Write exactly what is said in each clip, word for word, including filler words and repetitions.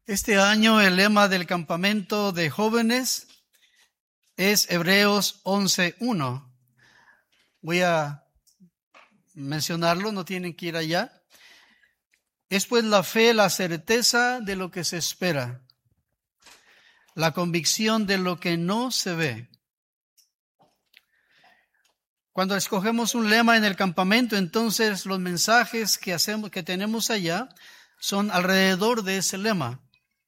Este año el lema del campamento de jóvenes es Hebreos once uno. Voy a mencionarlo, no tienen que ir allá. Es pues la fe, la certeza de lo que se espera, la convicción de lo que no se ve. Cuando escogemos un lema en el campamento, entonces los mensajes que hacemos, que tenemos allá, son alrededor de ese lema,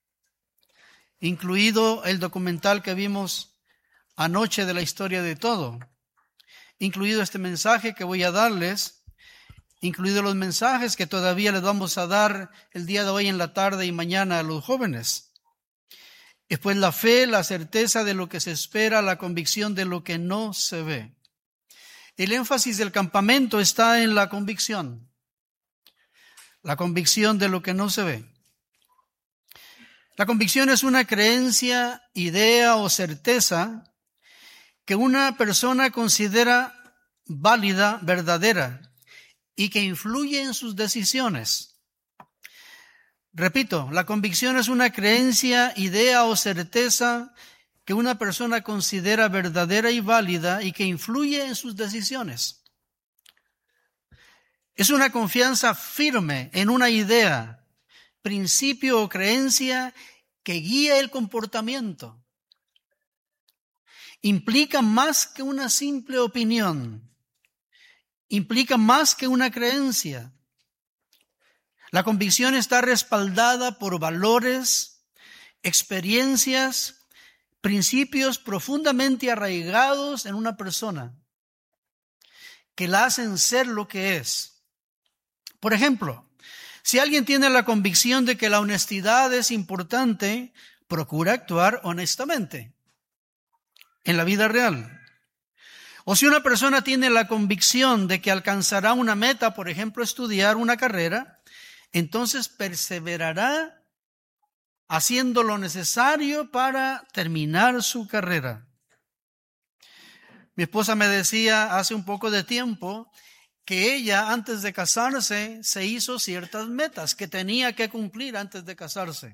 incluido el documental que vimos anoche de la historia de todo, incluido este mensaje que voy a darles, incluidos los mensajes que todavía les vamos a dar el día de hoy en la tarde y mañana a los jóvenes. Es pues la fe, la certeza de lo que se espera, la convicción de lo que no se ve. El énfasis del campamento está en la convicción, la convicción de lo que no se ve. La convicción es una creencia, idea o certeza que una persona considera válida, verdadera y que influye en sus decisiones. Repito, la convicción es una creencia, idea o certeza que una persona considera verdadera y válida y que influye en sus decisiones. Es una confianza firme en una idea, principio o creencia que guía el comportamiento. Implica más que una simple opinión. Implica más que una creencia. La convicción está respaldada por valores, experiencias, principios profundamente arraigados en una persona que la hacen ser lo que es. Por ejemplo, si alguien tiene la convicción de que la honestidad es importante, procura actuar honestamente en la vida real. O si una persona tiene la convicción de que alcanzará una meta, por ejemplo, estudiar una carrera, entonces perseverará haciendo lo necesario para terminar su carrera. Mi esposa me decía hace un poco de tiempo que ella, antes de casarse, se hizo ciertas metas que tenía que cumplir antes de casarse.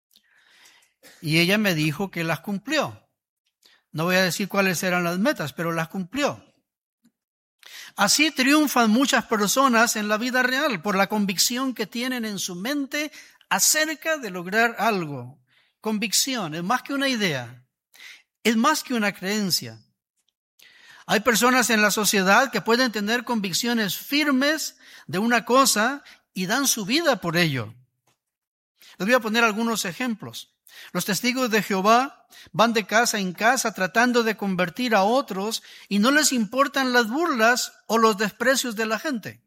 Y ella me dijo que las cumplió. No voy a decir cuáles eran las metas, pero las cumplió. Así triunfan muchas personas en la vida real por la convicción que tienen en su mente acerca de lograr algo. Convicción es más que una idea, es más que una creencia. Hay personas en la sociedad que pueden tener convicciones firmes de una cosa y dan su vida por ello. Les voy a poner algunos ejemplos. Los testigos de Jehová van de casa en casa tratando de convertir a otros y no les importan las burlas o los desprecios de la gente.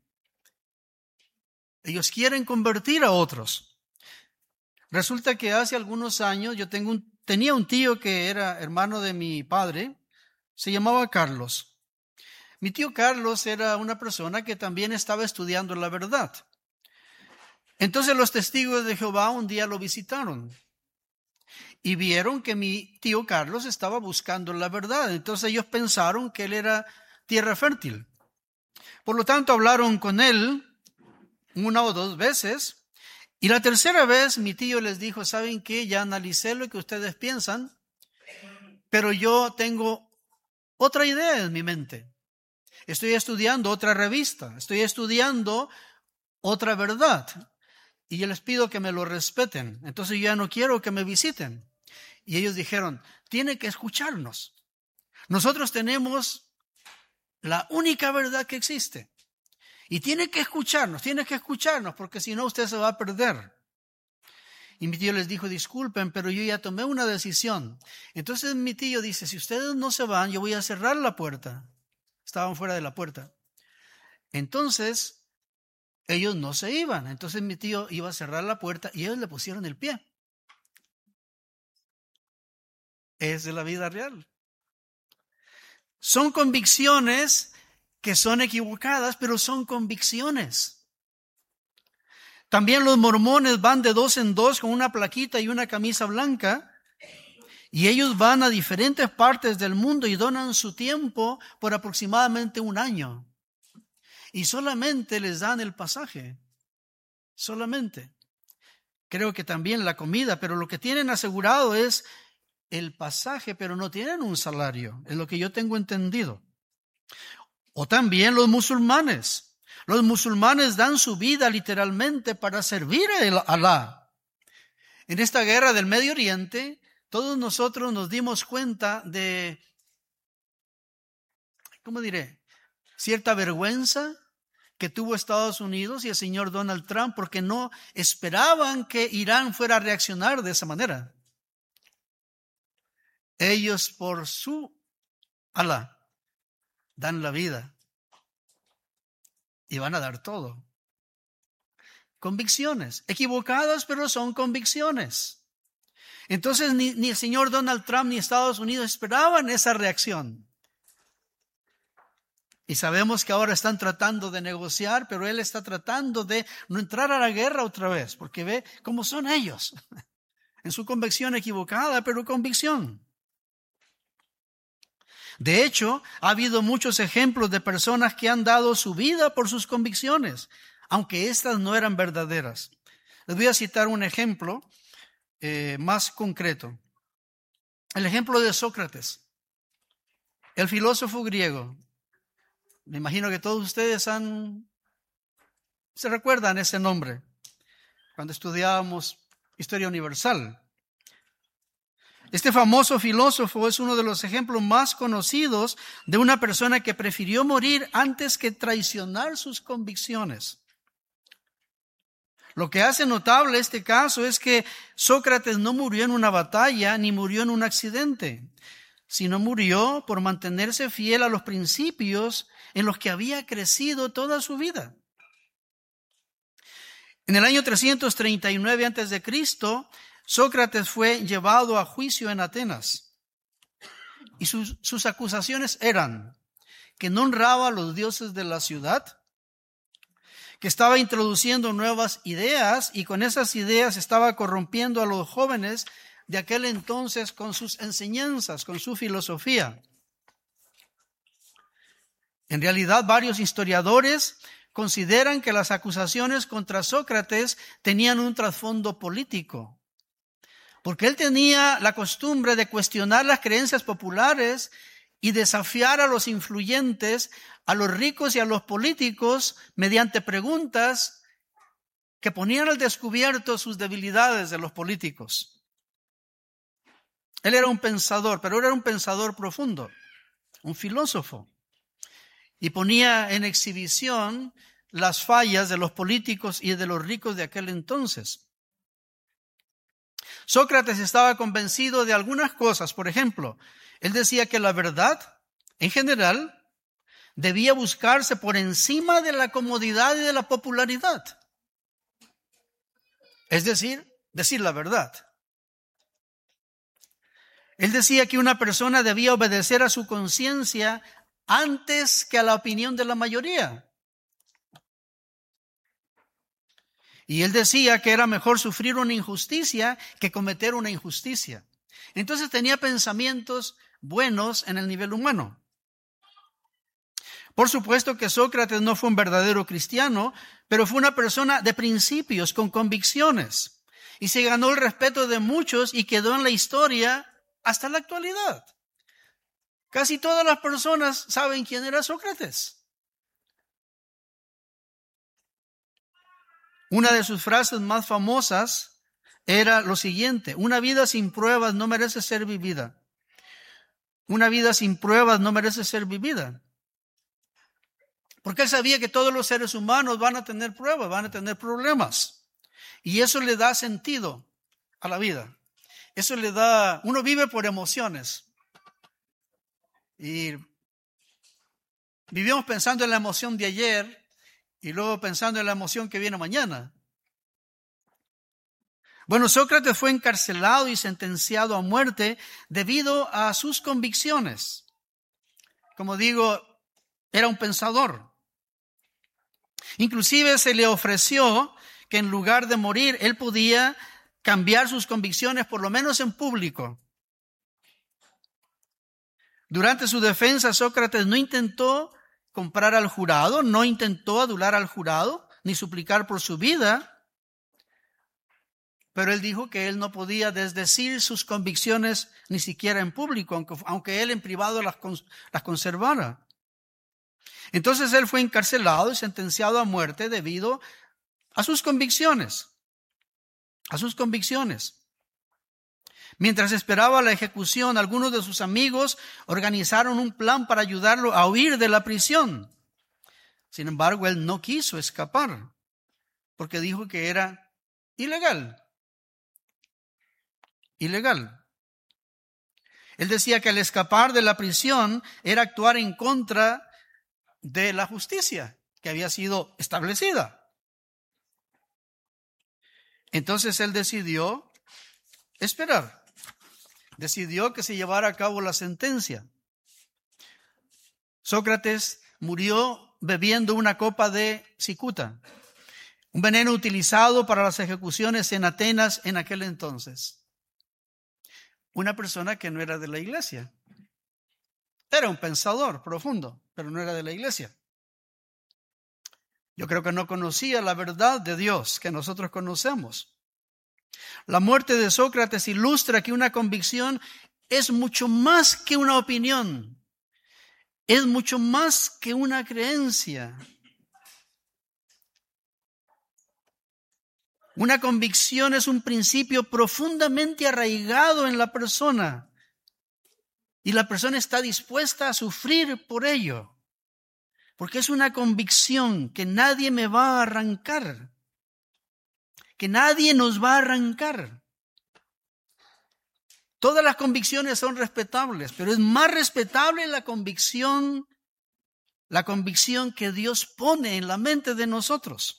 Ellos quieren convertir a otros. Resulta que hace algunos años yo tengo un, tenía un tío que era hermano de mi padre, se llamaba Carlos. Mi tío Carlos era una persona que también estaba estudiando la verdad. Entonces los testigos de Jehová un día lo visitaron y vieron que mi tío Carlos estaba buscando la verdad. Entonces ellos pensaron que él era tierra fértil. Por lo tanto hablaron con él una o dos veces. Y la tercera vez mi tío les dijo, ¿saben qué? Ya analicé lo que ustedes piensan, pero yo tengo otra idea en mi mente. Estoy estudiando otra revista, estoy estudiando otra verdad. Y yo les pido que me lo respeten. Entonces yo ya no quiero que me visiten. Y ellos dijeron, tiene que escucharnos. Nosotros tenemos la única verdad que existe. Y tiene que escucharnos, tiene que escucharnos, porque si no usted se va a perder. Y mi tío les dijo, disculpen, pero yo ya tomé una decisión. Entonces mi tío dice, si ustedes no se van, yo voy a cerrar la puerta. Estaban fuera de la puerta. Entonces, ellos no se iban. Entonces mi tío iba a cerrar la puerta y ellos le pusieron el pie. Es de la vida real. Son convicciones que son equivocadas, pero son convicciones. También los mormones van de dos en dos con una plaquita y una camisa blanca y ellos van a diferentes partes del mundo y donan su tiempo por aproximadamente un año. Y solamente les dan el pasaje. Solamente. creo que también la comida, pero lo que tienen asegurado es el pasaje, pero no tienen un salario, es lo que yo tengo entendido. O también los musulmanes. Los musulmanes dan su vida literalmente para servir a Alá. En esta guerra del Medio Oriente, todos nosotros nos dimos cuenta de, ¿cómo diré?, cierta vergüenza que tuvo Estados Unidos y el señor Donald Trump porque no esperaban que Irán fuera a reaccionar de esa manera. Ellos por su Alá dan la vida y van a dar todo. Convicciones, equivocadas, pero son convicciones. Entonces ni, ni el señor Donald Trump ni Estados Unidos esperaban esa reacción. Y sabemos que ahora están tratando de negociar, pero él está tratando de no entrar a la guerra otra vez, porque ve cómo son ellos, en su convicción equivocada, pero convicción. De hecho, ha habido muchos ejemplos de personas que han dado su vida por sus convicciones, aunque éstas no eran verdaderas. Les voy a citar un ejemplo eh, más concreto. El ejemplo de Sócrates, el filósofo griego. Me imagino que todos ustedes han, se recuerdan ese nombre cuando estudiábamos Historia Universal. Este famoso filósofo es uno de los ejemplos más conocidos de una persona que prefirió morir antes que traicionar sus convicciones. Lo que hace notable este caso es que Sócrates no murió en una batalla ni murió en un accidente, sino murió por mantenerse fiel a los principios en los que había crecido toda su vida. En el año trescientos treinta y nueve antes de Cristo, Sócrates fue llevado a juicio en Atenas. Y sus, sus acusaciones eran que no honraba a los dioses de la ciudad, que estaba introduciendo nuevas ideas y con esas ideas estaba corrompiendo a los jóvenes de aquel entonces con sus enseñanzas, con su filosofía. En realidad, varios historiadores consideran que las acusaciones contra Sócrates tenían un trasfondo político, porque él tenía la costumbre de cuestionar las creencias populares y desafiar a los influyentes, a los ricos y a los políticos mediante preguntas que ponían al descubierto sus debilidades de los políticos. Él era un pensador, pero era un pensador profundo, un filósofo, y ponía en exhibición las fallas de los políticos y de los ricos de aquel entonces. Sócrates estaba convencido de algunas cosas. Por ejemplo, él decía que la verdad, en general, debía buscarse por encima de la comodidad y de la popularidad. Es decir, decir la verdad. Él decía que una persona debía obedecer a su conciencia antes que a la opinión de la mayoría. Y él decía que era mejor sufrir una injusticia que cometer una injusticia. Entonces tenía pensamientos buenos en el nivel humano. Por supuesto que Sócrates no fue un verdadero cristiano, pero fue una persona de principios, con convicciones. Y se ganó el respeto de muchos y quedó en la historia hasta la actualidad. Casi todas las personas saben quién era Sócrates. Una de sus frases más famosas era lo siguiente: una vida sin pruebas no merece ser vivida. Una vida sin pruebas no merece ser vivida. Porque él sabía que todos los seres humanos van a tener pruebas, van a tener problemas. Y eso le da sentido a la vida. Eso le da, uno vive por emociones. Y vivimos pensando en la emoción de ayer y luego pensando en la emoción que viene mañana. Bueno, Sócrates fue encarcelado y sentenciado a muerte debido a sus convicciones. Como digo, era un pensador. Inclusive se le ofreció que en lugar de morir, él podía cambiar sus convicciones, por lo menos en público. Durante su defensa, Sócrates no intentó comprar al jurado, no intentó adular al jurado, ni suplicar por su vida. Pero él dijo que él no podía desdecir sus convicciones ni siquiera en público, aunque, aunque él en privado las, las conservara. Entonces él fue encarcelado y sentenciado a muerte debido a sus convicciones, a sus convicciones. Mientras esperaba la ejecución, algunos de sus amigos organizaron un plan para ayudarlo a huir de la prisión. Sin embargo, él no quiso escapar porque dijo que era ilegal. Ilegal. Él decía que al escapar de la prisión era actuar en contra de la justicia que había sido establecida. Entonces él decidió esperar. Decidió que se llevara a cabo la sentencia. Sócrates murió bebiendo una copa de cicuta, un veneno utilizado para las ejecuciones en Atenas en aquel entonces. Una persona que no era de la iglesia. Era un pensador profundo, pero no era de la iglesia. Yo creo que no conocía la verdad de Dios que nosotros conocemos. La muerte de Sócrates ilustra que una convicción es mucho más que una opinión. Es mucho más que una creencia. Una convicción es un principio profundamente arraigado en la persona y la persona está dispuesta a sufrir por ello, porque es una convicción que nadie me va a arrancar, que nadie nos va a arrancar. Todas las convicciones son respetables, pero es más respetable la convicción, la convicción que Dios pone en la mente de nosotros.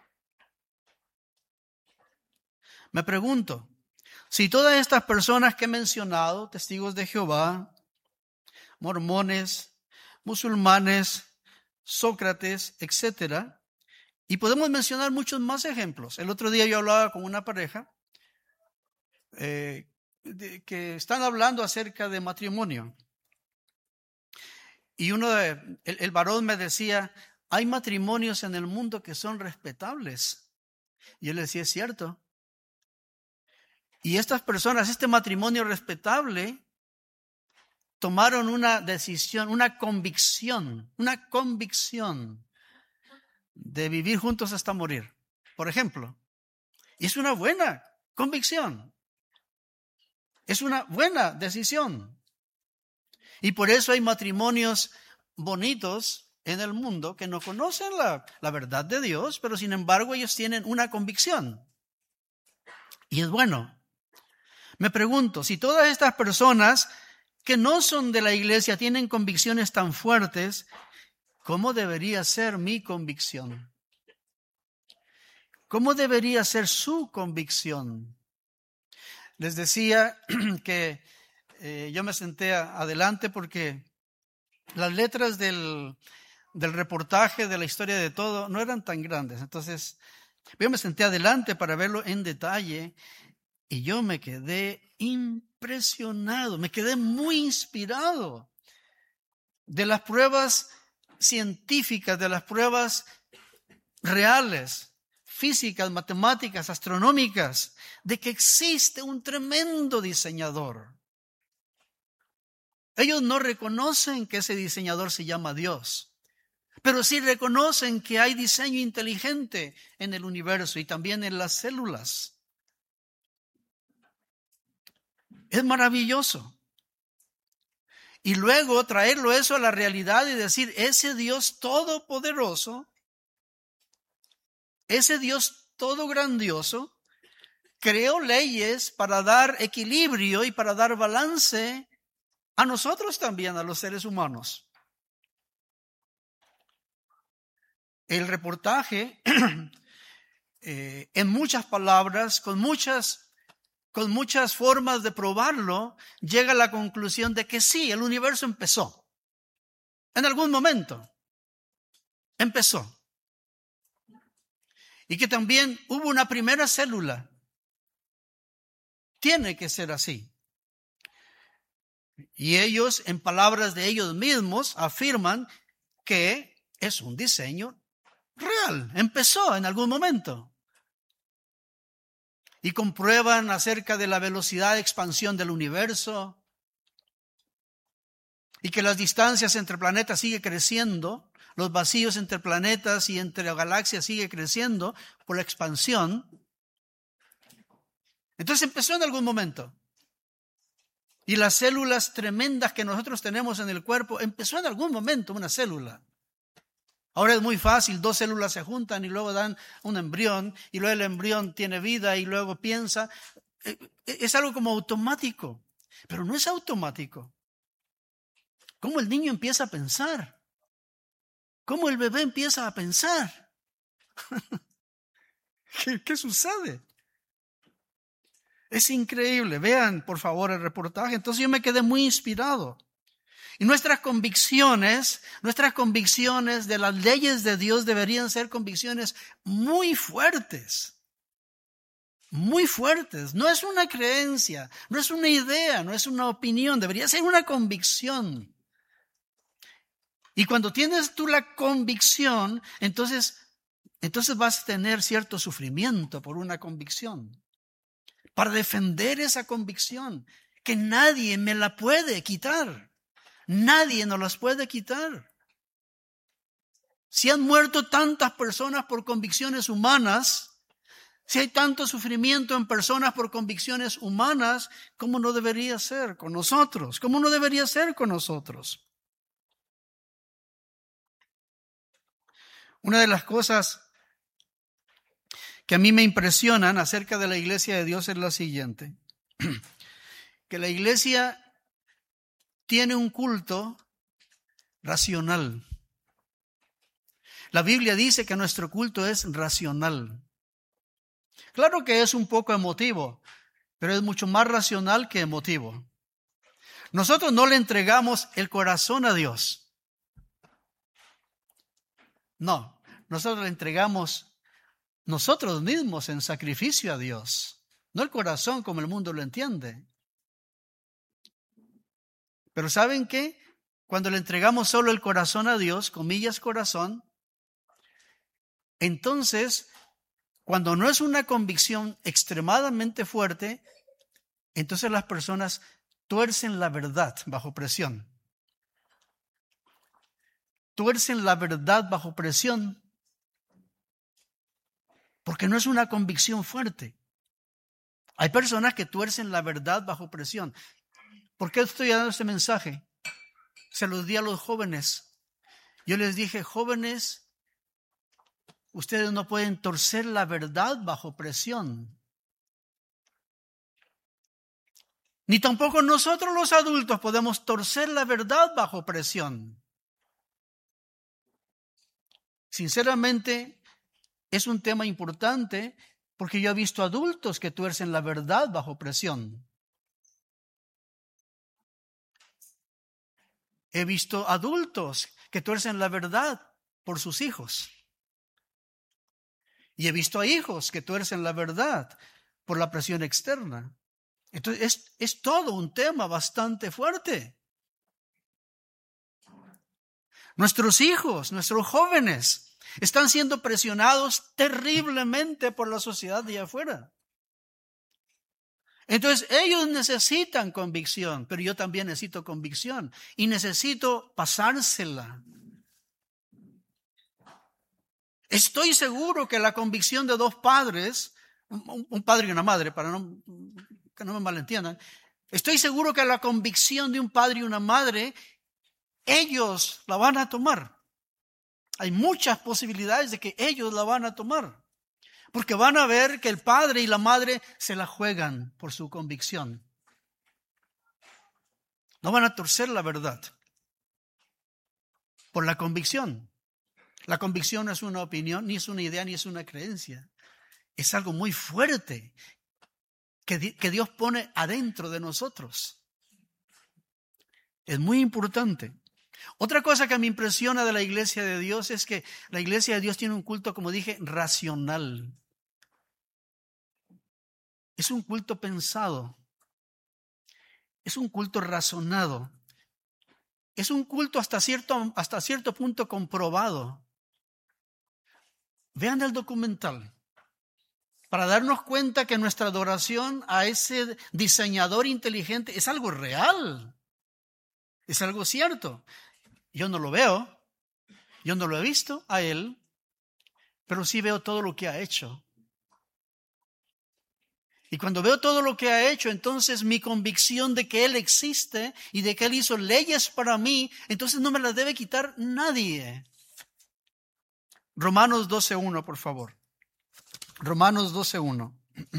Me pregunto, si todas estas personas que he mencionado, testigos de Jehová, mormones, musulmanes, Sócrates, etcétera, y podemos mencionar muchos más ejemplos. El otro día yo hablaba con una pareja eh, de, que están hablando acerca de matrimonio. Y uno de, el, el varón me decía, hay matrimonios en el mundo que son respetables. Y yo le decía, es cierto. Y estas personas, este matrimonio respetable, tomaron una decisión, una convicción, una convicción de vivir juntos hasta morir, por ejemplo. Y es una buena convicción. Es una buena decisión. Y por eso hay matrimonios bonitos en el mundo que no conocen la, la verdad de Dios, pero sin embargo ellos tienen una convicción. Y es bueno. Me pregunto, si todas estas personas que no son de la iglesia tienen convicciones tan fuertes, ¿cómo debería ser mi convicción? ¿Cómo debería ser su convicción? Les decía que eh, yo me senté adelante porque las letras del, del reportaje de la historia de todo no eran tan grandes. Entonces, yo me senté adelante para verlo en detalle. Y yo me quedé impresionado, me quedé muy inspirado de las pruebas científicas, de las pruebas reales, físicas, matemáticas, astronómicas, de que existe un tremendo diseñador. Ellos no reconocen que ese diseñador se llama Dios, pero sí reconocen que hay diseño inteligente en el universo y también en las células. Es maravilloso. Y luego traerlo eso a la realidad y decir, ese Dios todopoderoso, ese Dios todo grandioso, creó leyes para dar equilibrio y para dar balance a nosotros también, a los seres humanos. El reportaje, eh, en muchas palabras, con muchas con muchas formas de probarlo, llega a la conclusión de que sí, el universo empezó. En algún momento empezó. Y que también hubo una primera célula. Tiene que ser así. Y ellos, en palabras de ellos mismos, afirman que es un diseño real. Empezó en algún momento. y comprueban acerca de la velocidad de expansión del universo y que las distancias entre planetas siguen creciendo, los vacíos entre planetas y entre galaxias siguen creciendo por la expansión. Entonces empezó en algún momento. Y las células tremendas que nosotros tenemos en el cuerpo, empezó en algún momento una célula. Ahora es muy fácil, dos células se juntan y luego dan un embrión, y luego el embrión tiene vida y luego piensa. Es algo como automático, pero no es automático. ¿Cómo el niño empieza a pensar? ¿Cómo el bebé empieza a pensar? ¿Qué, qué sucede? Es increíble. Vean, por favor, el reportaje. Entonces yo me quedé muy inspirado. Y nuestras convicciones, nuestras convicciones de las leyes de Dios deberían ser convicciones muy fuertes. Muy fuertes. No es una creencia, no es una idea, no es una opinión. Debería ser una convicción. Y cuando tienes tú la convicción, entonces, entonces vas a tener cierto sufrimiento por una convicción. Para defender esa convicción, que nadie me la puede quitar. Nadie nos las puede quitar. Si han muerto tantas personas por convicciones humanas, si hay tanto sufrimiento en personas por convicciones humanas, ¿cómo no debería ser con nosotros? ¿Cómo no debería ser con nosotros? Una de las cosas que a mí me impresionan acerca de la iglesia de Dios es la siguiente. Que la iglesia tiene un culto racional. La Biblia dice que nuestro culto es racional. Claro que es un poco emotivo, pero es mucho más racional que emotivo. Nosotros no le entregamos el corazón a Dios. No, nosotros le entregamos nosotros mismos en sacrificio a Dios. No el corazón como el mundo lo entiende. Pero ¿saben qué? Cuando le entregamos solo el corazón a Dios, comillas corazón, entonces, cuando no es una convicción extremadamente fuerte, entonces las personas tuercen la verdad bajo presión. Tuercen la verdad bajo presión porque no es una convicción fuerte. Hay personas que tuercen la verdad bajo presión. ¿Por qué estoy dando este mensaje? Se los di a los jóvenes. Yo les dije, jóvenes, ustedes no pueden torcer la verdad bajo presión. Ni tampoco nosotros los adultos podemos torcer la verdad bajo presión. Sinceramente, es un tema importante porque yo he visto adultos que tuercen la verdad bajo presión. He visto adultos que tuercen la verdad por sus hijos. Y he visto a hijos que tuercen la verdad por la presión externa. Entonces, es, es todo un tema bastante fuerte. Nuestros hijos, nuestros jóvenes, están siendo presionados terriblemente por la sociedad de allá afuera. Entonces, ellos necesitan convicción, pero yo también necesito convicción y necesito pasársela. Estoy seguro que la convicción de dos padres, un, un padre y una madre, para no, que no me malentiendan, estoy seguro que la convicción de un padre y una madre, ellos la van a tomar. Hay muchas posibilidades de que ellos la van a tomar. Porque van a ver que el padre y la madre se la juegan por su convicción. No van a torcer la verdad por la convicción. La convicción no es una opinión, ni es una idea, ni es una creencia. Es algo muy fuerte que, que Dios pone adentro de nosotros. Es muy importante. Otra cosa que me impresiona de la iglesia de Dios es que la iglesia de Dios tiene un culto, como dije, racional. Es un culto pensado. Es un culto razonado. Es un culto hasta cierto, hasta cierto punto comprobado. Vean el documental. para darnos cuenta que nuestra adoración a ese diseñador inteligente es algo real, es algo cierto. Yo no lo veo, yo no lo he visto a Él, pero sí veo todo lo que ha hecho. Y cuando veo todo lo que ha hecho, entonces mi convicción de que Él existe y de que Él hizo leyes para mí, entonces no me las debe quitar nadie. Romanos doce uno, por favor. Romanos doce uno.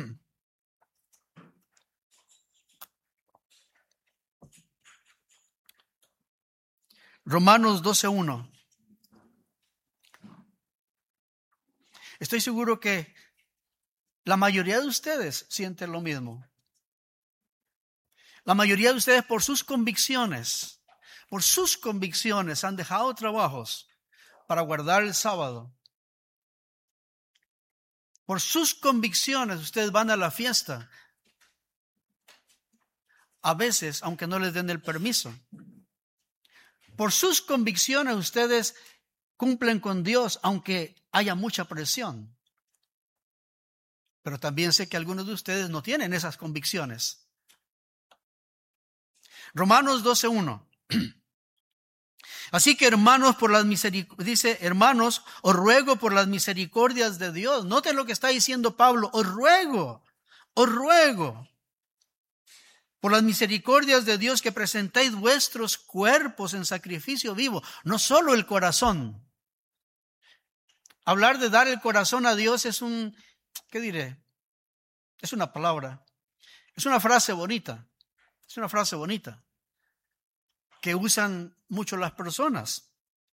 Romanos doce uno. Estoy seguro que la mayoría de ustedes sienten lo mismo. La mayoría de ustedes por sus convicciones, por sus convicciones han dejado trabajos para guardar el sábado. Por sus convicciones ustedes van a la fiesta. A veces, aunque no les den el permiso. Por sus convicciones ustedes cumplen con Dios, aunque haya mucha presión. Pero también sé que algunos de ustedes no tienen esas convicciones. Romanos doce uno. Así que hermanos, por las misericordias, dice, hermanos, os ruego por las misericordias de Dios. Noten lo que está diciendo Pablo, os ruego, os ruego, por las misericordias de Dios que presentéis vuestros cuerpos en sacrificio vivo, no solo el corazón. Hablar de dar el corazón a Dios es un, ¿qué diré? Es una palabra, es una frase bonita, es una frase bonita que usan mucho las personas.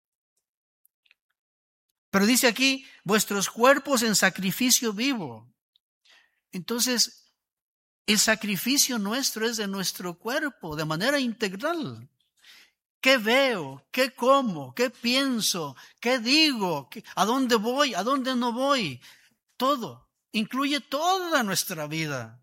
Pero dice aquí, vuestros cuerpos en sacrificio vivo. Entonces, el sacrificio nuestro es de nuestro cuerpo, de manera integral. ¿Qué veo? ¿Qué como? ¿Qué pienso? ¿Qué digo? ¿A dónde voy? ¿A dónde no voy? Todo. Incluye toda nuestra vida.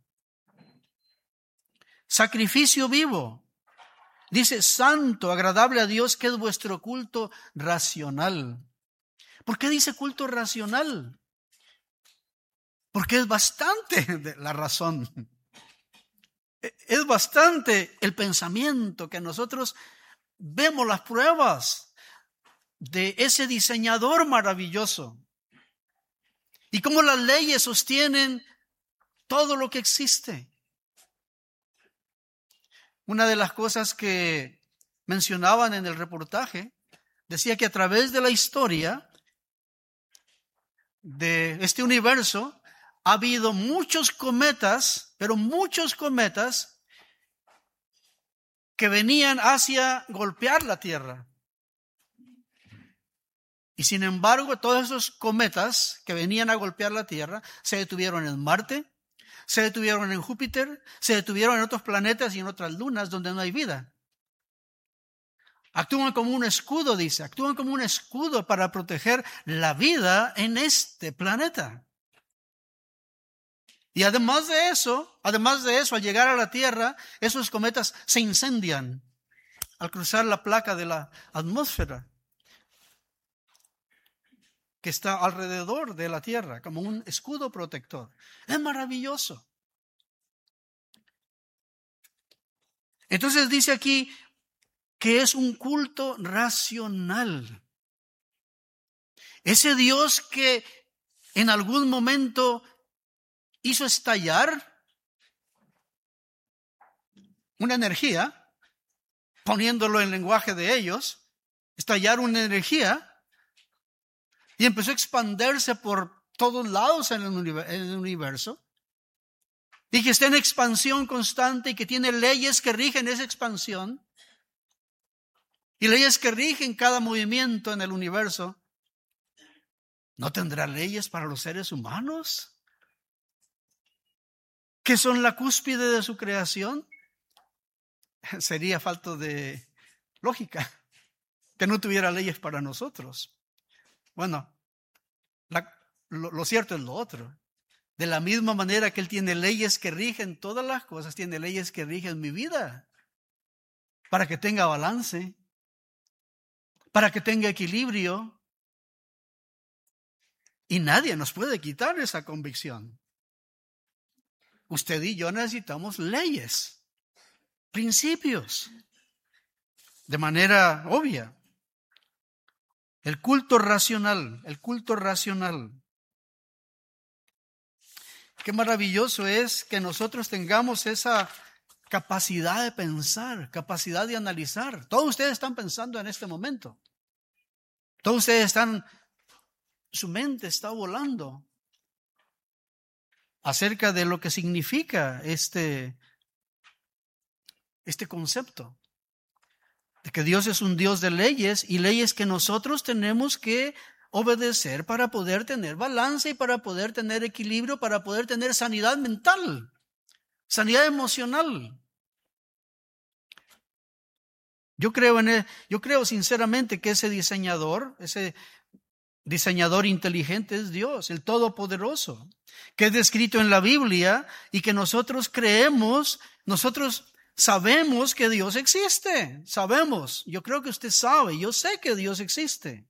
Sacrificio vivo. Dice, santo, agradable a Dios, que es vuestro culto racional. ¿Por qué dice culto racional? Porque es bastante la razón. Es bastante el pensamiento que nosotros vemos las pruebas de ese diseñador maravilloso. Y cómo las leyes sostienen todo lo que existe. Una de las cosas que mencionaban en el reportaje decía que a través de la historia de este universo ha habido muchos cometas, pero muchos cometas que venían hacia golpear la Tierra. Y sin embargo, todos esos cometas que venían a golpear la Tierra se detuvieron en Marte, se detuvieron en Júpiter, se detuvieron en otros planetas y en otras lunas donde no hay vida. Actúan como un escudo, dice, actúan como un escudo para proteger la vida en este planeta. Y además de eso, además de eso, al llegar a la Tierra, esos cometas se incendian al cruzar la placa de la atmósfera que está alrededor de la Tierra, como un escudo protector. Es maravilloso. Entonces dice aquí que es un culto racional. Ese Dios que en algún momento hizo estallar una energía, poniéndolo en lenguaje de ellos, estallar una energía, y empezó a expandirse por todos lados en el universo, y que está en expansión constante y que tiene leyes que rigen esa expansión, y leyes que rigen cada movimiento en el universo. ¿No tendrá leyes para los seres humanos, que son la cúspide de su creación? Sería falta de lógica que no tuviera leyes para nosotros. Bueno, la, lo, lo cierto es lo otro. De la misma manera que Él tiene leyes que rigen todas las cosas, tiene leyes que rigen mi vida, para que tenga balance, para que tenga equilibrio. Y nadie nos puede quitar esa convicción. usted y yo necesitamos leyes, principios, de manera obvia. El culto racional, el culto racional. Qué maravilloso es que nosotros tengamos esa capacidad de pensar, capacidad de analizar. Todos ustedes están pensando en este momento. Todos ustedes están, su mente está volando acerca de lo que significa este, este concepto. De que Dios es un Dios de leyes y leyes que nosotros tenemos que obedecer para poder tener balance y para poder tener equilibrio, para poder tener sanidad mental, sanidad emocional. Yo creo, en el, yo creo sinceramente que ese diseñador, ese diseñador inteligente es Dios, el Todopoderoso, que es descrito en la Biblia y que nosotros creemos, nosotros sabemos que Dios existe, sabemos, yo creo que usted sabe, yo sé que Dios existe.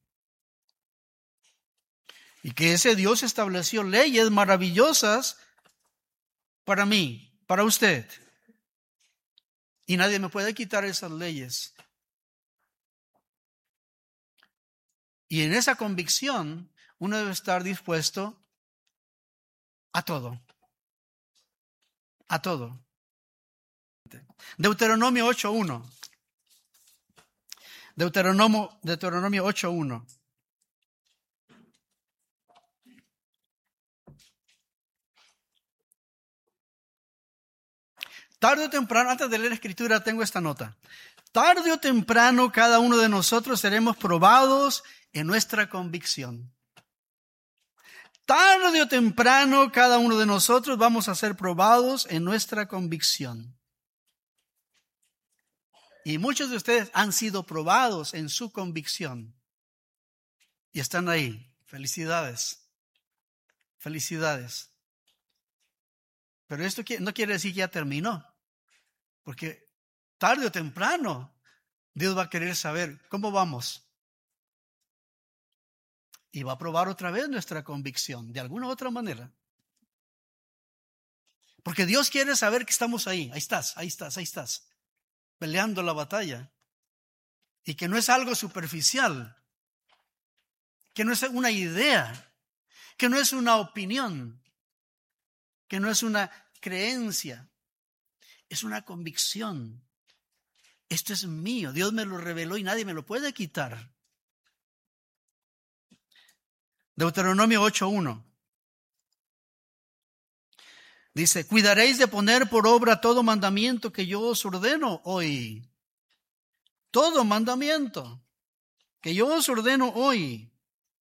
Y que ese Dios estableció leyes maravillosas para mí, para usted. Y nadie me puede quitar esas leyes. Y en esa convicción uno debe estar dispuesto a todo. A todo. Deuteronomio ocho uno. Deuteronomio, Deuteronomio ocho uno. Tarde o temprano, antes de leer la escritura, tengo esta nota. Tarde o temprano, cada uno de nosotros seremos probados en nuestra convicción. Tarde o temprano, cada uno de nosotros vamos a ser probados en nuestra convicción. Y muchos de ustedes han sido probados en su convicción. Y están ahí. Felicidades. Felicidades. Pero esto no quiere decir que ya terminó. Porque tarde o temprano, Dios va a querer saber cómo vamos. Y va a probar otra vez nuestra convicción, de alguna u otra manera. Porque Dios quiere saber que estamos ahí. Ahí estás, ahí estás, ahí estás. Peleando la batalla. Y que no es algo superficial. Que no es una idea. Que no es una opinión. Que no es una creencia. Es una convicción. Esto es mío. Dios me lo reveló y nadie me lo puede quitar. Deuteronomio ocho uno. Dice, cuidaréis de poner por obra todo mandamiento que yo os ordeno hoy. Todo mandamiento que yo os ordeno hoy.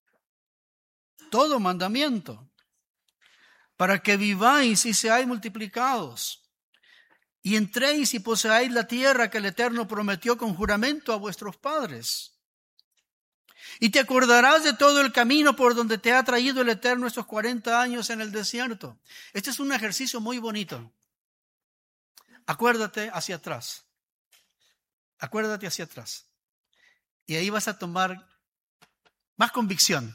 Todo mandamiento. Para que viváis y seáis multiplicados. Y entréis y poseáis la tierra que el Eterno prometió con juramento a vuestros padres. Y te acordarás de todo el camino por donde te ha traído el Eterno estos cuarenta años en el desierto. Este es un ejercicio muy bonito. Acuérdate hacia atrás. Acuérdate hacia atrás. Y ahí vas a tomar más convicción.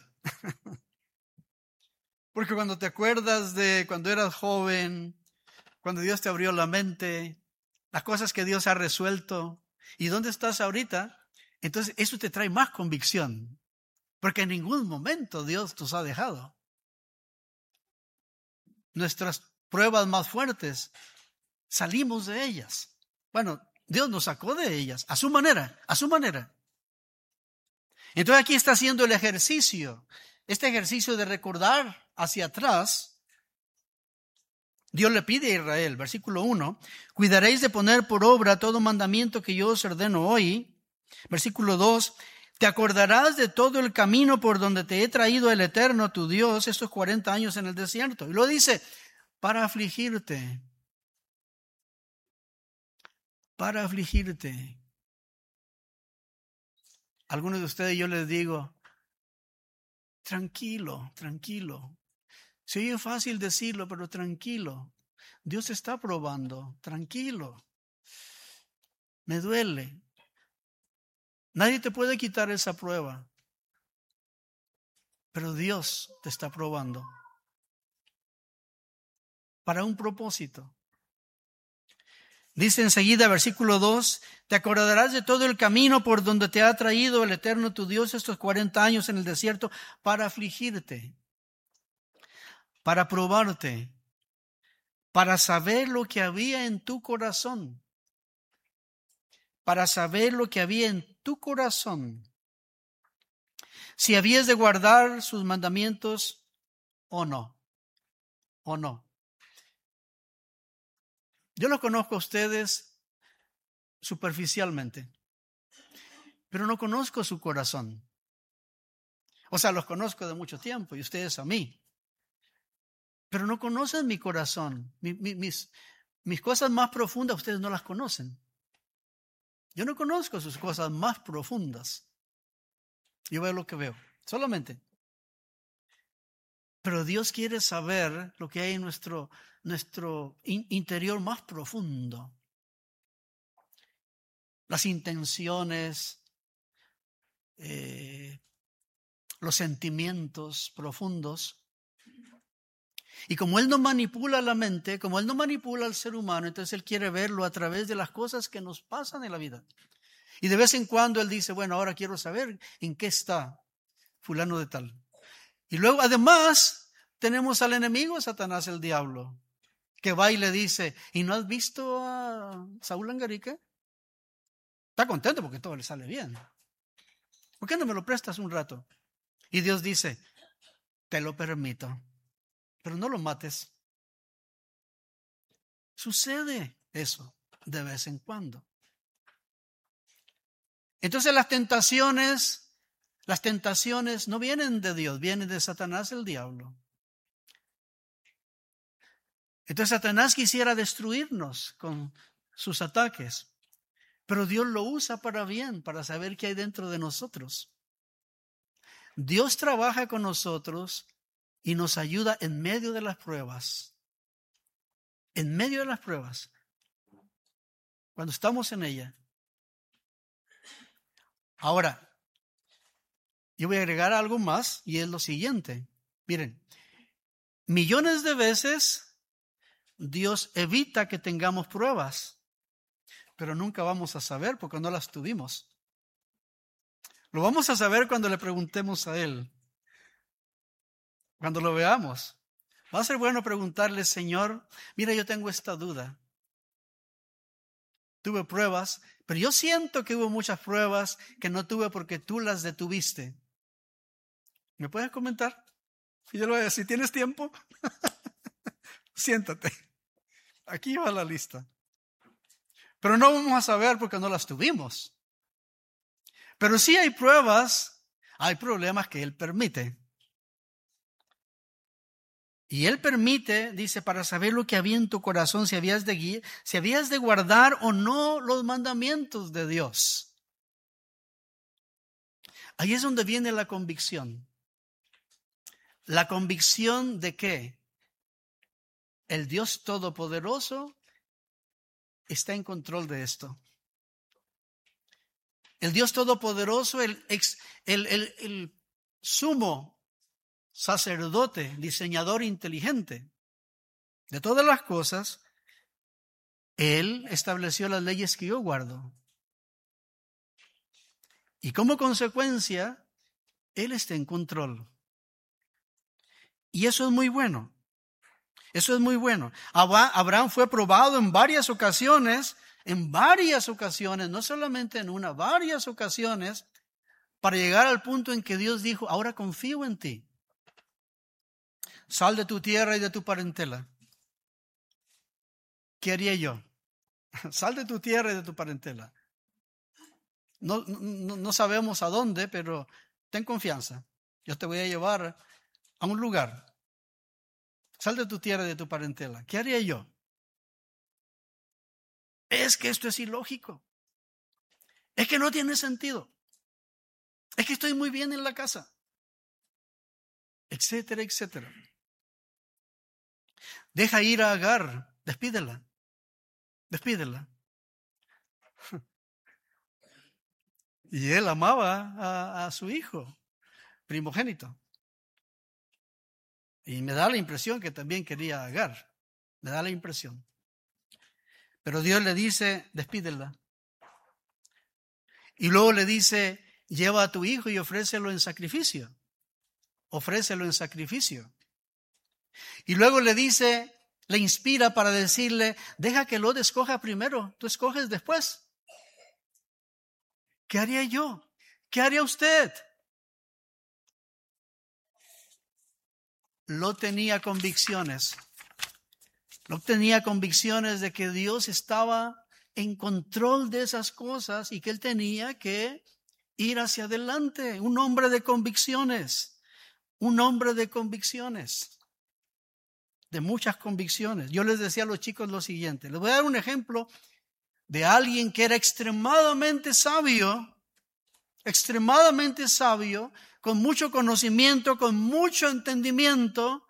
Porque cuando te acuerdas de cuando eras joven, cuando Dios te abrió la mente, las cosas que Dios ha resuelto, y dónde estás ahorita, entonces eso te trae más convicción. Porque en ningún momento Dios nos ha dejado. Nuestras pruebas más fuertes, salimos de ellas. Bueno, Dios nos sacó de ellas, a su manera, a su manera. Entonces aquí está haciendo el ejercicio, este ejercicio de recordar hacia atrás. Dios le pide a Israel, versículo uno, cuidaréis de poner por obra todo mandamiento que yo os ordeno hoy. Versículo dos, te acordarás de todo el camino por donde te he traído el Eterno, tu Dios, estos cuarenta años en el desierto. Y lo dice, para afligirte, para afligirte. Algunos de ustedes yo les digo, tranquilo, tranquilo. Se oye fácil decirlo, pero tranquilo. Dios está probando, tranquilo. Me duele. Nadie te puede quitar esa prueba. Pero Dios te está probando. para un propósito. Dice enseguida, versículo dos, te acordarás de todo el camino por donde te ha traído el Eterno tu Dios estos cuarenta años en el desierto para afligirte, para probarte, para saber lo que había en tu corazón, para saber lo que había en tu corazón, si habías de guardar sus mandamientos o no, o no. Yo los conozco a ustedes superficialmente, pero no conozco su corazón. O sea, los conozco de mucho tiempo y ustedes a mí, pero no conocen mi corazón. Mi, mi, mis, mis cosas más profundas ustedes no las conocen. Yo no conozco sus cosas más profundas. Yo veo lo que veo, solamente. Pero Dios quiere saber lo que hay en nuestro, nuestro in- interior más profundo. Las intenciones, eh, los sentimientos profundos. Y como Él no manipula la mente, como Él no manipula al ser humano, entonces Él quiere verlo a través de las cosas que nos pasan en la vida. Y de vez en cuando Él dice, bueno, ahora quiero saber en qué está fulano de tal. Y luego, además, tenemos al enemigo, Satanás, el diablo, que va y le dice, ¿y no has visto a Saúl Angarique? Está contento porque todo le sale bien. ¿Por qué no me lo prestas un rato? Y Dios dice, te lo permito, pero no lo mates. Sucede eso de vez en cuando. Entonces las tentaciones, las tentaciones no vienen de Dios, vienen de Satanás, el diablo. Entonces Satanás quisiera destruirnos con sus ataques, pero Dios lo usa para bien, para saber qué hay dentro de nosotros. Dios trabaja con nosotros y nos ayuda en medio de las pruebas. En medio de las pruebas, cuando estamos en ella. Ahora, yo voy a agregar algo más y es lo siguiente. Miren, millones de veces Dios evita que tengamos pruebas, pero nunca vamos a saber porque no las tuvimos. Lo vamos a saber cuando le preguntemos a Él, cuando lo veamos. Va a ser bueno preguntarle, Señor, mira, yo tengo esta duda. Tuve pruebas, pero yo siento que hubo muchas pruebas que no tuve porque tú las detuviste. ¿Me puedes comentar? Y yo le voy a decir, ¿tienes tiempo? Siéntate. Aquí va la lista. Pero no vamos a saber porque no las tuvimos. Pero sí hay pruebas, hay problemas que Él permite. Y Él permite, dice, para saber lo que había en tu corazón, si habías de guiar, si habías de guardar o no los mandamientos de Dios. Ahí es donde viene la convicción. ¿La convicción de qué? El Dios Todopoderoso está en control de esto. El Dios Todopoderoso, el, ex, el, el, el sumo sacerdote, diseñador inteligente de todas las cosas, Él estableció las leyes que yo guardo. Y como consecuencia, Él está en control. Y eso es muy bueno. Eso es muy bueno. Abraham fue probado en varias ocasiones, en varias ocasiones, no solamente en una, varias ocasiones, para llegar al punto en que Dios dijo, ahora confío en ti. Sal de tu tierra y de tu parentela. ¿Qué haría yo? Sal de tu tierra y de tu parentela. No, no, no sabemos a dónde, pero ten confianza. Yo te voy a llevar a un lugar. Sal de tu tierra y de tu parentela. ¿Qué haría yo? Es que esto es ilógico. Es que no tiene sentido. Es que estoy muy bien en la casa. Etcétera, etcétera. Deja ir a Agar. Despídela. Despídela. Y él amaba a, a su hijo primogénito. Y me da la impresión que también quería a Agar. Me da la impresión. Pero Dios le dice, despídela. Y luego le dice, lleva a tu hijo y ofrécelo en sacrificio. Ofrécelo en sacrificio. Y luego le dice, le inspira para decirle, deja que Lot escoja primero, tú escoges después. ¿Qué haría yo? ¿Qué haría usted? Lot tenía convicciones. Lot tenía convicciones de que Dios estaba en control de esas cosas y que él tenía que ir hacia adelante. Un hombre de convicciones. Un hombre de convicciones. De muchas convicciones. Yo les decía a los chicos lo siguiente. Les voy a dar un ejemplo de alguien que era extremadamente sabio, extremadamente sabio, con mucho conocimiento, con mucho entendimiento,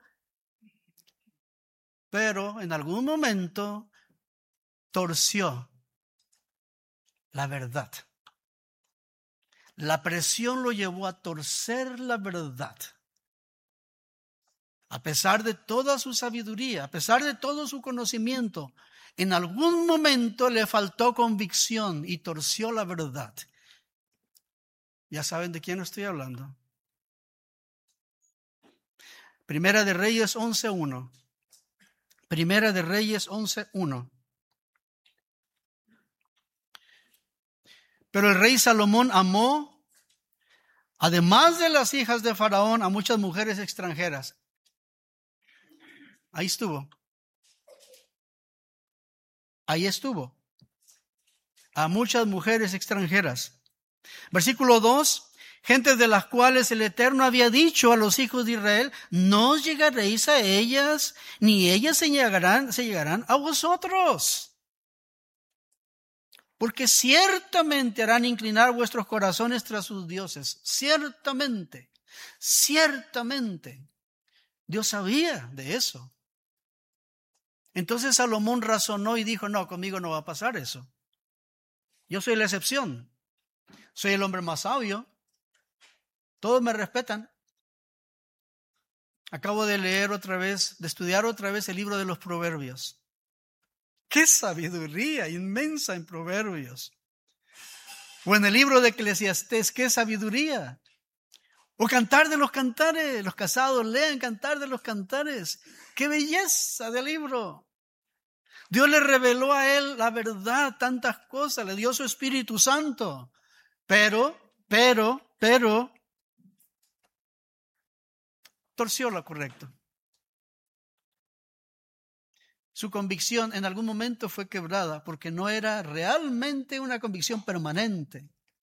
pero en algún momento torció la verdad. La presión lo llevó a torcer la verdad. A pesar de toda su sabiduría, a pesar de todo su conocimiento, en algún momento le faltó convicción y torció la verdad. Ya saben de quién estoy hablando. Primera de Reyes once uno. Primera de Reyes once uno. Pero el rey Salomón amó, además de las hijas de Faraón, a muchas mujeres extranjeras. Ahí estuvo. Ahí estuvo. A muchas mujeres extranjeras. Versículo dos. Gente de las cuales el Eterno había dicho a los hijos de Israel, no os llegaréis a ellas, ni ellas se llegarán, se llegarán a vosotros. Porque ciertamente harán inclinar vuestros corazones tras sus dioses. Ciertamente, ciertamente. Dios sabía de eso. Entonces Salomón razonó y dijo, no, conmigo no va a pasar eso. Yo soy la excepción. Soy el hombre más sabio. Todos me respetan. Acabo de leer otra vez, de estudiar otra vez el libro de los Proverbios. ¡Qué sabiduría inmensa en Proverbios! O en el libro de Eclesiastés, ¡qué sabiduría! O Cantar de los Cantares, los casados lean Cantar de los Cantares. ¡Qué belleza de libro! Dios le reveló a él la verdad, tantas cosas, le dio su Espíritu Santo. Pero, pero, pero, torció lo correcto. Su convicción en algún momento fue quebrada porque no era realmente una convicción permanente.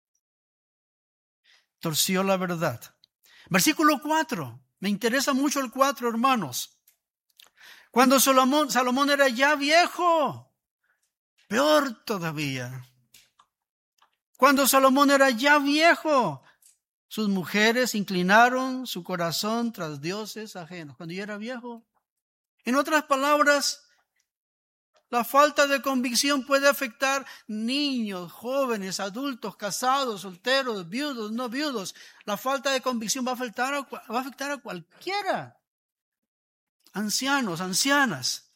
Torció la verdad. Versículo cuatro. Me interesa mucho el cuatro, hermanos. Cuando Salomón, Salomón era ya viejo, peor todavía. Cuando Salomón era ya viejo, sus mujeres inclinaron su corazón tras dioses ajenos. Cuando ya era viejo. En otras palabras, la falta de convicción puede afectar niños, jóvenes, adultos, casados, solteros, viudos, no viudos. La falta de convicción va a afectar a, va a afectar a cualquiera. Ancianos, ancianas.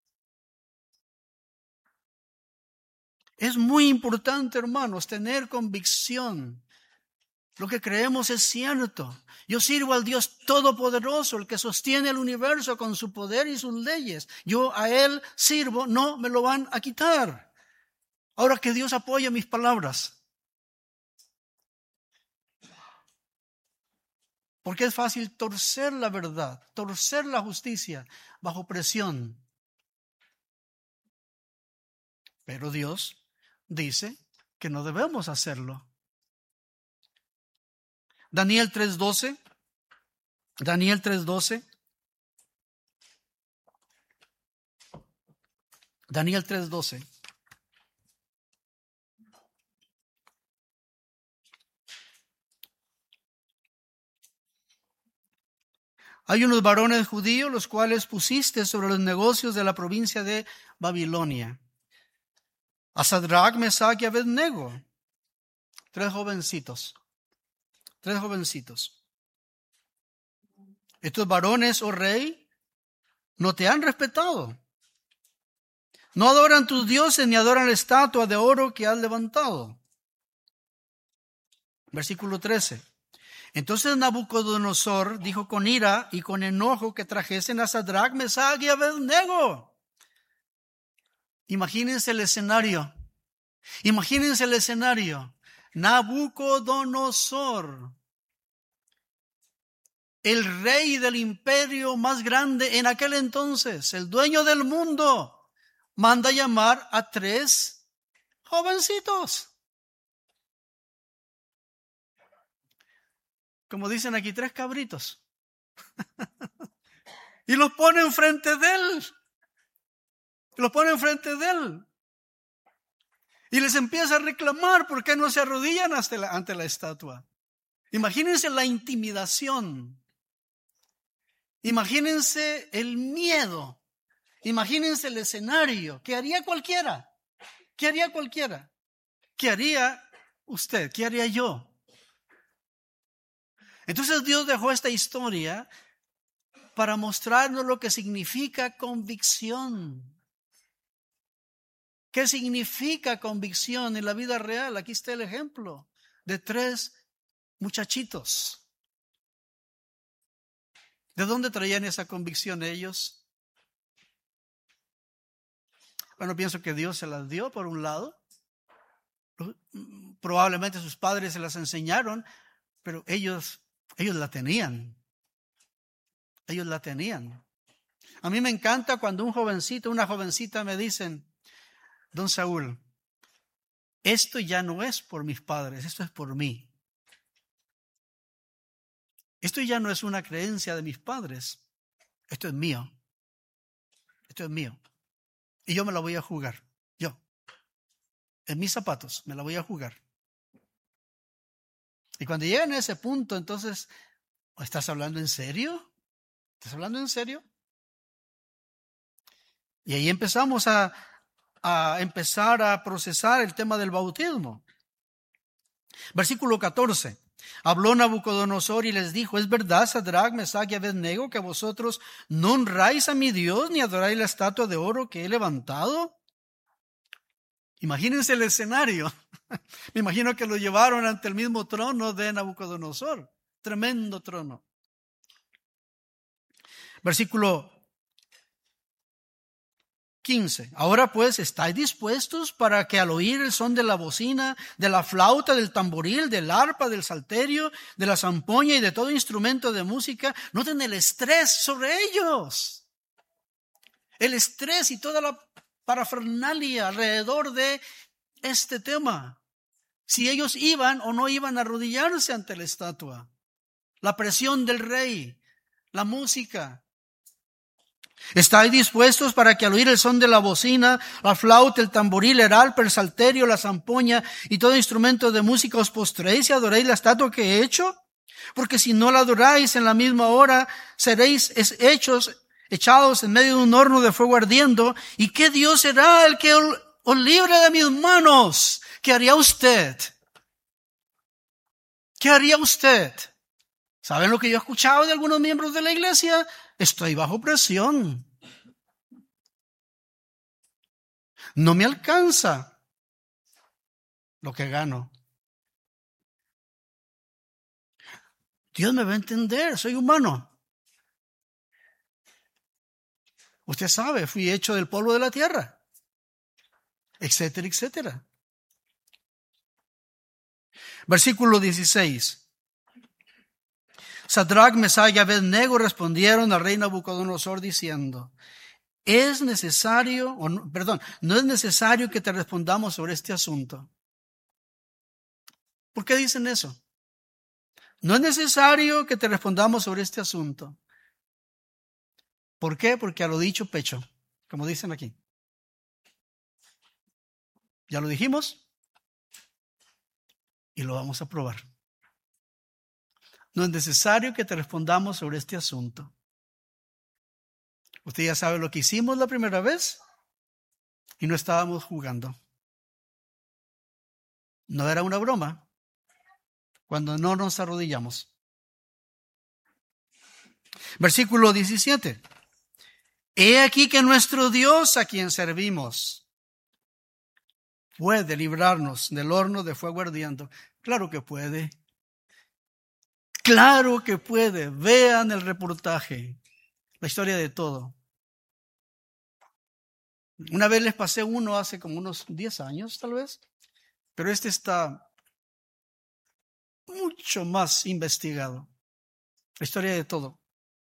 Es muy importante, hermanos, tener convicción. Lo que creemos es cierto. Yo sirvo al Dios Todopoderoso, el que sostiene el universo con su poder y sus leyes. Yo a Él sirvo, no me lo van a quitar. Ahora que Dios apoya mis palabras. Porque es fácil torcer la verdad, torcer la justicia bajo presión. Pero Dios dice que no debemos hacerlo. Daniel tres doce. Daniel tres doce. Daniel tres doce. Hay unos varones judíos los cuales pusiste sobre los negocios de la provincia de Babilonia. A Sadrach, Mesach y Abednego. Tres jovencitos. Tres jovencitos. Estos varones, oh rey, no te han respetado, No adoran tus dioses ni adoran la estatua de oro que has levantado. Versículo trece. Entonces Nabucodonosor dijo con ira y con enojo que trajesen a Sadrach, Mesach y Abednego. Imagínense el escenario. Imagínense el escenario. Nabucodonosor, el rey del imperio más grande en aquel entonces, el dueño del mundo, manda llamar a tres jovencitos. Como dicen aquí, tres cabritos. Y los pone enfrente de él. Los pone enfrente de él. Y les empieza a reclamar por qué no se arrodillan ante la, ante la estatua. Imagínense la intimidación. Imagínense el miedo. Imagínense el escenario. ¿Qué haría cualquiera? ¿Qué haría cualquiera? ¿Qué haría usted? ¿Qué haría yo? Entonces Dios dejó esta historia para mostrarnos lo que significa convicción. ¿Qué significa convicción en la vida real? Aquí está el ejemplo de tres muchachitos. ¿De dónde traían esa convicción ellos? Bueno, pienso que Dios se las dio por un lado. Probablemente sus padres se las enseñaron, pero ellos, ellos la tenían. Ellos la tenían. A mí me encanta cuando un jovencito, una jovencita me dicen, don Saúl, esto ya no es por mis padres, esto es por mí. Esto ya no es una creencia de mis padres, esto es mío. Esto es mío. Y yo me la voy a jugar, yo. En mis zapatos, me la voy a jugar. Y cuando llegan a ese punto, entonces, ¿estás hablando en serio? ¿Estás hablando en serio? Y ahí empezamos a, a empezar a procesar el tema del bautismo. Versículo catorce. Habló Nabucodonosor y les dijo, ¿es verdad, Sadrach, Mesach y Abednego, que vosotros no honráis a mi Dios ni adoráis la estatua de oro que he levantado? Imagínense el escenario. Me imagino que lo llevaron ante el mismo trono de Nabucodonosor. Tremendo trono. Versículo quince. Ahora pues, ¿estáis dispuestos para que al oír el son de la bocina, de la flauta, del tamboril, del arpa, del salterio, de la zampoña y de todo instrumento de música, noten el estrés sobre ellos? El estrés y toda la parafernalia alrededor de este tema. Si ellos iban o no iban a arrodillarse ante la estatua. La presión del rey, la música. ¿Estáis dispuestos para que al oír el son de la bocina, la flauta, el tamboril, el arpa, el salterio, la zampoña y todo instrumento de música os postréis y adoréis la estatua que he hecho? Porque si no la adoráis en la misma hora, seréis hechos, echados en medio de un horno de fuego ardiendo. ¿Y qué Dios será el que os libre de mis manos? ¿Qué haría usted? ¿Qué haría usted? ¿Saben lo que yo he escuchado de algunos miembros de la iglesia? Estoy bajo presión. No me alcanza lo que gano. Dios me va a entender, soy humano. Usted sabe, fui hecho del polvo de la tierra, etcétera, etcétera. Versículo dieciséis. Sadrach, Mesach y Abednego respondieron al rey Nabucodonosor diciendo, es necesario, o no, perdón, no es necesario que te respondamos sobre este asunto. ¿Por qué dicen eso? No es necesario que te respondamos sobre este asunto. ¿Por qué? Porque a lo dicho pecho, como dicen aquí. Ya lo dijimos y lo vamos a probar. No es necesario que te respondamos sobre este asunto. Usted ya sabe lo que hicimos la primera vez y no estábamos jugando. No era una broma cuando no nos arrodillamos. Versículo diecisiete. He aquí que nuestro Dios, a quien servimos, puede librarnos del horno de fuego ardiendo. Claro que puede. Claro que puede. Vean el reportaje, la historia de todo. Una vez les pasé uno hace como unos diez años, tal vez, pero este está mucho más investigado. La historia de todo.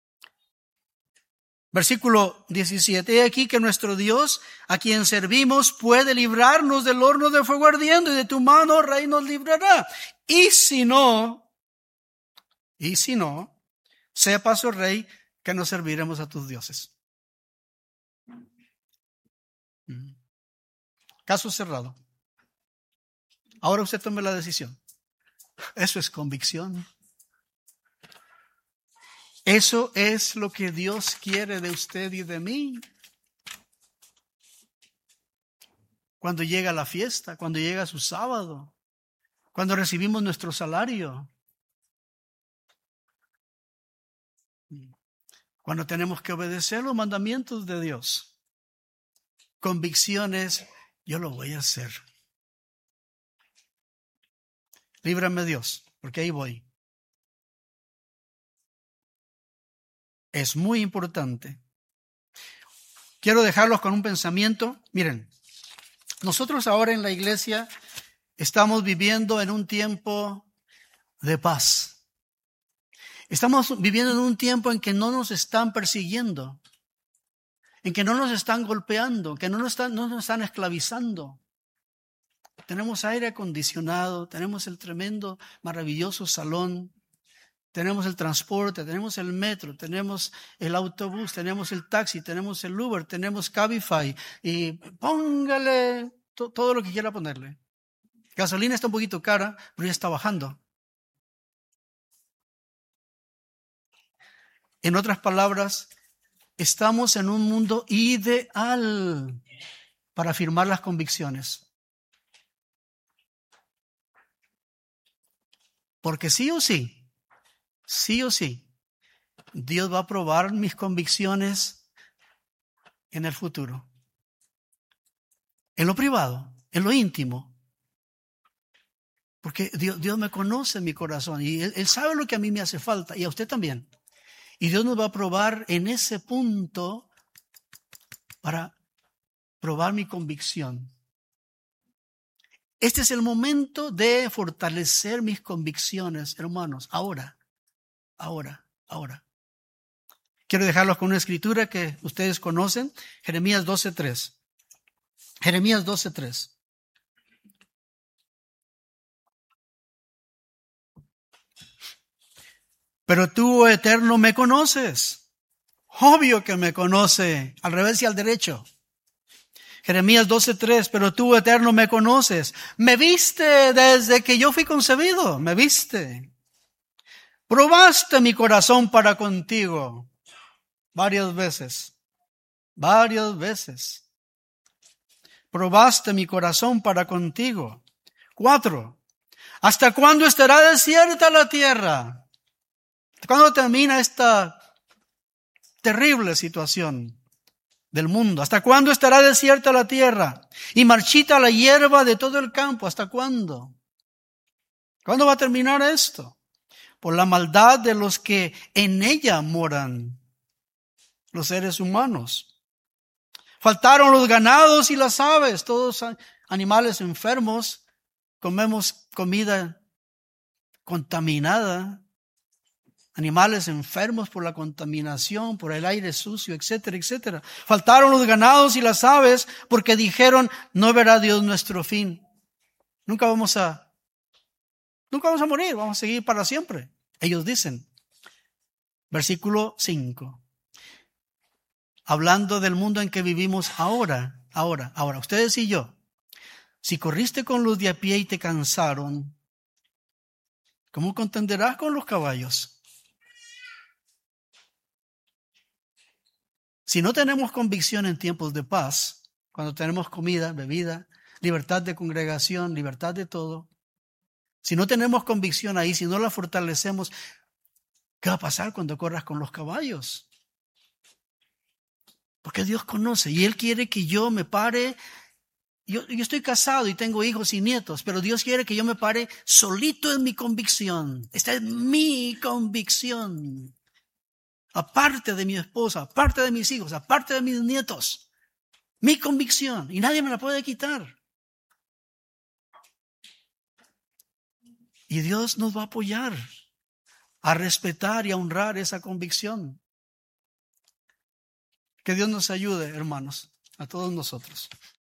Versículo diecisiete. He aquí que nuestro Dios, a quien servimos, puede librarnos del horno de fuego ardiendo, y de tu mano, Rey, nos librará. Y si no, y si no, sepas, oh Rey, que no serviremos a tus dioses. Caso cerrado. Ahora usted tome la decisión. Eso es convicción. Eso es lo que Dios quiere de usted y de mí. Cuando llega la fiesta, cuando llega su sábado, cuando recibimos nuestro salario, cuando tenemos que obedecer los mandamientos de Dios. Convicciones, yo lo voy a hacer. Líbrame Dios, porque ahí voy. Es muy importante. Quiero dejarlos con un pensamiento. Miren, nosotros ahora en la iglesia estamos viviendo en un tiempo de paz. Estamos viviendo en un tiempo en que no nos están persiguiendo, en que no nos están golpeando, que no nos están, no nos están esclavizando. Tenemos aire acondicionado, tenemos el tremendo, maravilloso salón. Tenemos el transporte, tenemos el metro, tenemos el autobús, tenemos el taxi, tenemos el Uber, tenemos Cabify y póngale to- todo lo que quiera ponerle. Gasolina está un poquito cara, pero ya está bajando. En otras palabras, estamos en un mundo ideal para afirmar las convicciones. Porque sí o sí, Sí o sí, Dios va a probar mis convicciones en el futuro. En lo privado, en lo íntimo. Porque Dios, Dios me conoce mi corazón y él, él sabe lo que a mí me hace falta y a usted también. Y Dios nos va a probar en ese punto para probar mi convicción. Este es el momento de fortalecer mis convicciones, hermanos, ahora. Ahora, ahora. Quiero dejarlos con una escritura que ustedes conocen, Jeremías doce tres. Jeremías doce tres. Pero tú, oh Eterno, me conoces. Obvio que me conoce, al revés y al derecho. Jeremías doce tres. Pero tú, Eterno, me conoces. Me viste desde que yo fui concebido. Me viste. Probaste mi corazón para contigo varias veces, varias veces. Probaste mi corazón para contigo. Cuatro. ¿Hasta cuándo estará desierta la tierra? ¿Hasta cuándo termina esta terrible situación del mundo? ¿Hasta cuándo estará desierta la tierra y marchita la hierba de todo el campo? ¿Hasta cuándo? ¿Cuándo va a terminar esto? Por la maldad de los que en ella moran, los seres humanos. Faltaron los ganados y las aves, todos animales enfermos. Comemos comida contaminada. Animales enfermos por la contaminación, por el aire sucio, etcétera, etcétera. Faltaron los ganados y las aves porque dijeron, no verá Dios nuestro fin. Nunca vamos a Nunca vamos a morir, vamos a seguir para siempre. Ellos dicen, versículo cinco, hablando del mundo en que vivimos ahora, ahora, ahora, ustedes y yo, si corriste con los de a pie y te cansaron, ¿cómo contenderás con los caballos? Si no tenemos convicción en tiempos de paz, cuando tenemos comida, bebida, libertad de congregación, libertad de todo, si no tenemos convicción ahí, si no la fortalecemos, ¿qué va a pasar cuando corras con los caballos? Porque Dios conoce y Él quiere que yo me pare. Yo, yo estoy casado y tengo hijos y nietos, pero Dios quiere que yo me pare solito en mi convicción. Esta es mi convicción. Aparte de mi esposa, aparte de mis hijos, aparte de mis nietos. Mi convicción. Y nadie me la puede quitar. Y Dios nos va a apoyar a respetar y a honrar esa convicción. Que Dios nos ayude, hermanos, a todos nosotros.